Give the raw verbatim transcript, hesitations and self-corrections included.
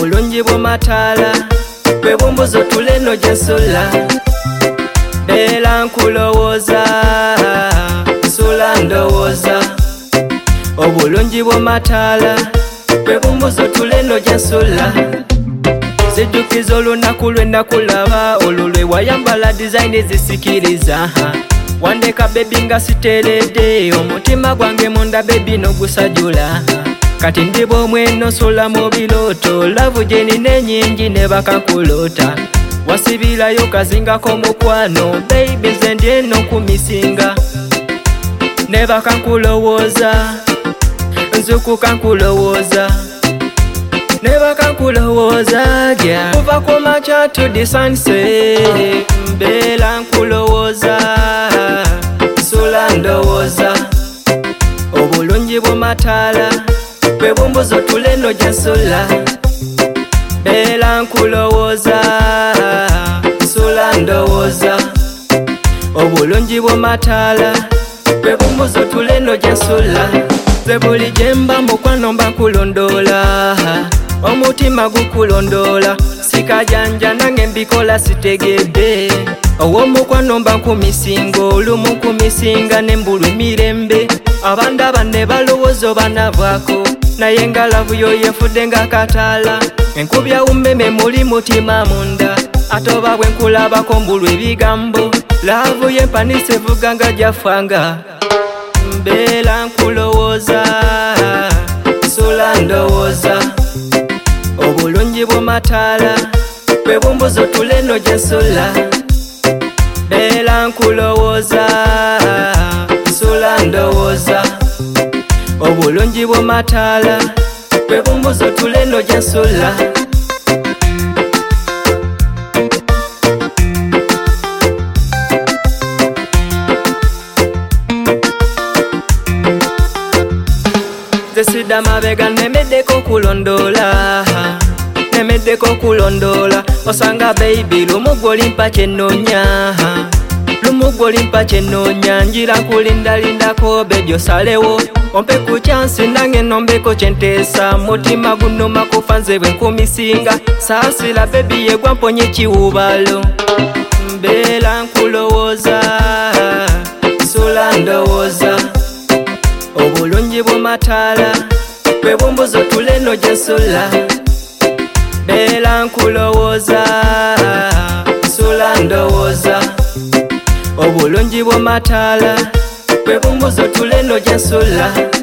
obulungi bw'amataala bwe bumbuzo tuleno gye nsula beera nkulowooza nsula ndowooza obulungi bw'amataala bwe bumbuzo tuleno gye nsula zijjukiza olunaku lwe nakulaba olwo lwe wayambala design zisikiriza wandeka bebi nga siteredde omutima gwange munda bebi n'ogusajula kati ndi bw'omweno nsula mu birooto lavu gye nina ennyingi ne bakankulota wasibirayo kazingako mukwano baby nze ndi eno nkumisinga ne bakankulowooza nzukuka nkulowooza ne bakankulowooza gya kuva ku makya to the sunset mbeera nkulowooza nsula ndowooza obulungi bw'amataala bwe bumbuzo tuleno gye nsula beera nkulowooza nsula ndowooza obulungi bw'amataala bwe bumbuzo tuleno gye nsula ze buli gye mba mukwano mba nkulondoola omutima gukulondoola sikajanja nange mbikola sitegedde ow'omukwano mba nkumisinga olumu nkumisinga nembulwa emirembe abandaba ne balowooza obanabwako naye nga lavu yo yefudde nga kataala enkubya umeme muli mutima munda ate oba bwe nkulabako mbulwa ebigambo lavu yempanisa evuga nga gyafanga mbeera nkulowooza nsula ndowooza obulungi bw'amataala bwe bumbuzo tuleno gye nsula beera nkulowooza nsula ndowooza obulungi bw'amataala bwe bumbuzo tuleno gye nsula sida mabega nemeddeko kulondoola nemeddeko kulondoola osanga baby lumu gwolimpa kyenoonya lumu gwolimpa kyenoonya njira kulindalindako bedyo salewo ompe ku chansi nange nombeko kyenteesa mutima gunuma kufa nze bwe nkumisinga saasira baby yegwa mponye kiwubalo mbeera nkulowooza nsula ndowooza obulungi bw'amataala bwe bumbuzo tuleno gye nsula beera nkulowooza nsula ndowooza obulungi bw'amataala bwe bumbuzo tuleno gye nsula